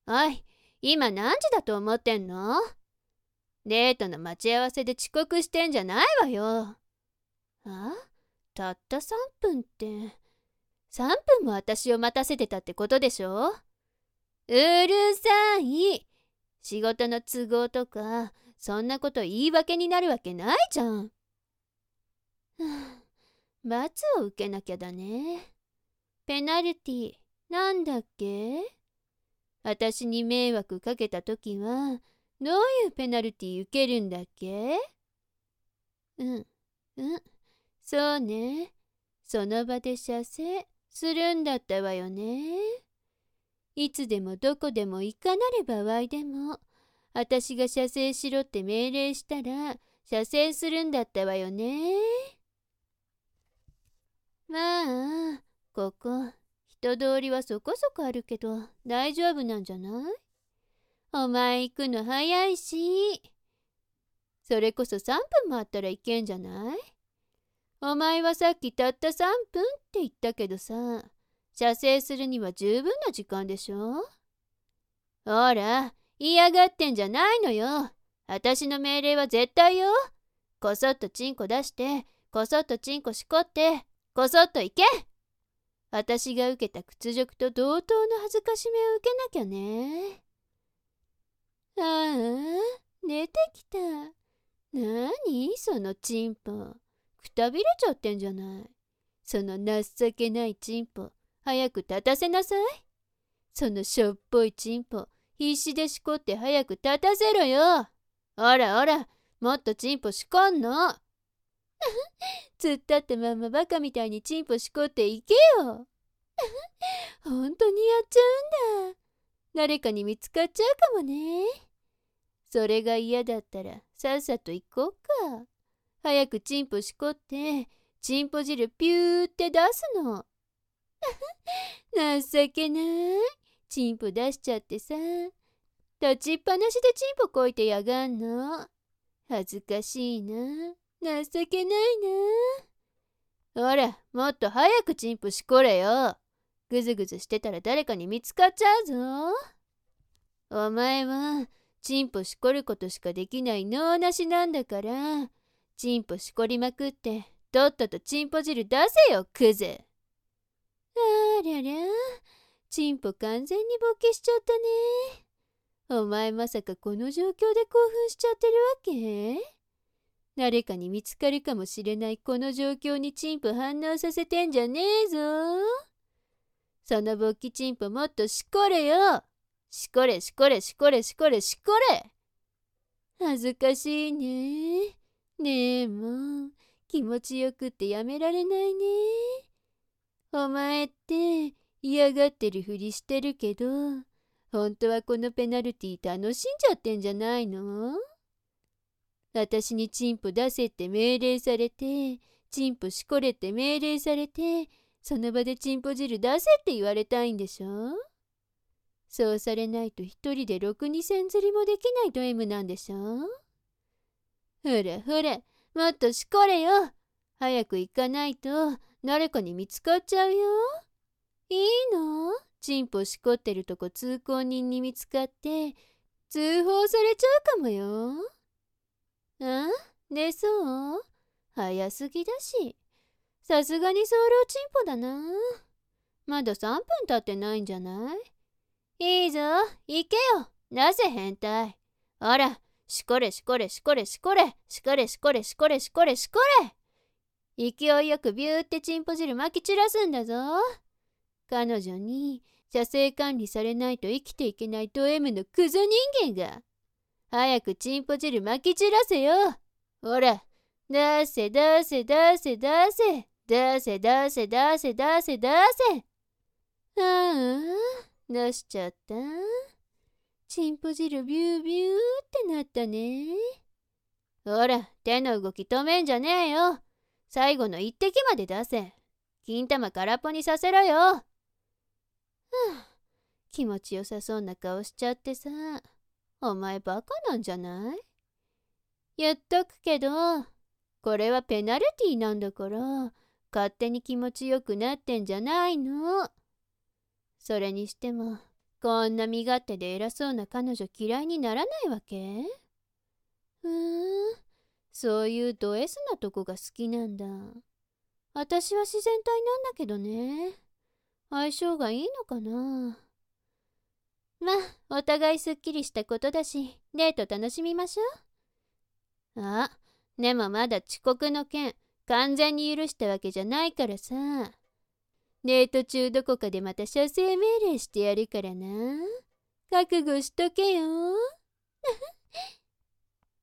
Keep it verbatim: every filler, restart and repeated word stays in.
おい、今何時だと思ってんの？デートの待ち合わせで遅刻してんじゃないわよ。あ？たったさんぷんって、さんぷんも私を待たせてたってことでしょ？うるさい。仕事の都合とか、そんなこと言い訳になるわけないじゃん。罰を受けなきゃだね。ペナルティ、なんだっけ？私に迷惑かけたときは、どういうペナルティ受けるんだっけ？うん、うん、そうね。その場で射精するんだったわよね。いつでもどこでもいかなる場合でも、私が射精しろって命令したら、射精するんだったわよね。まあ、ここ、人通りはそこそこあるけど、大丈夫なんじゃない？お前行くの早いし。それこそさんぷんもあったらいけんじゃない？お前はさっきたったさんぷんって言ったけどさ、射精するには十分な時間でしょ？ほら、嫌がってんじゃないのよ。私の命令は絶対よ。こそっとチンコ出して、こそっとチンコしこって、こそっと行け。私が受けた屈辱と同等の恥ずかしめを受けなきゃね。ああ、出てきた。なにそのチンポ。くたびれちゃってんじゃない。その情けないチンポ、早く立たせなさい。そのしょっぽいチンポ、必死でしこって早く立たせろよ。ほらほら、もっとチンポしこんの。突っ立ったまんまバカみたいにチンポしこっていけよ。ほんとにやっちゃうんだ。誰かに見つかっちゃうかもね。それが嫌だったらさっさと行こうか。早くチンポしこって、チンポ汁ピューって出すの。情けない。チンポ出しちゃってさ。立ちっぱなしでチンポこいてやがんの。恥ずかしいな。情けないな。ほら、もっと早くチンポしこれよ。ぐずぐずしてたら誰かに見つかっちゃうぞ。お前は、チンポしこることしかできない脳なしなんだから、チンポしこりまくって、とっととチンポ汁出せよ、クズ。ありゃりゃ、チンポ完全に勃起しちゃったね。お前まさかこの状況で興奮しちゃってるわけ？誰かに見つかるかもしれないこの状況にチンポ反応させてんじゃねえぞ。その勃起チンポもっとしこれよ。しこれしこれしこれしこれしこれ。恥ずかしいね。ねえもう気持ちよくってやめられないね。お前って嫌がってるふりしてるけど、本当はこのペナルティ楽しんじゃってんじゃないの？私にチンポ出せって命令されて、チンポしこれって命令されて、その場でチンポ汁出せって言われたいんでしょ？そうされないと一人でろくにせん釣りもできないド M なんでしょ？ほらほら、もっとしこれよ。早く行かないと誰かに見つかっちゃうよ。いいの？チンポしこってるとこ通行人に見つかって通報されちゃうかもよ。あ？でそう？早すぎだし。さすがに早漏チンポだな。まださんぷん経ってないんじゃない？いいぞ、行けよ。なぜ変態。ほら、しこれしこれしこれしこれしこれしこれしこれしこれしこれ。勢いよくビューってチンポ汁まき散らすんだぞ。彼女に射精管理されないと生きていけないド M のクズ人間が。早くチンポ汁まき散らせよ。ほら、出せ出せ出せ出せ出せ出せ出せ出せ出せ。ああ、出しちゃった。チンポ汁ビュービューってなったね。ほら、手の動き止めんじゃねえよ。最後の一滴まで出せ。金玉空っぽにさせろよ。はあ、気持ちよさそうな顔しちゃってさ。お前バカなんじゃない？言っとくけど、これはペナルティーなんだから、勝手に気持ちよくなってんじゃないの。それにしても、 こんな身勝手で偉そうな彼女嫌いにならないわけ？ふーん、そういうド S なとこが好きなんだ。私は自然体なんだけどね。相性がいいのかな。まあ、お互いすっきりしたことだし、デート楽しみましょう。あ、でもまだ遅刻の件、完全に許したわけじゃないからさ。デート中どこかでまた射精命令してやるからな。覚悟しとけよ。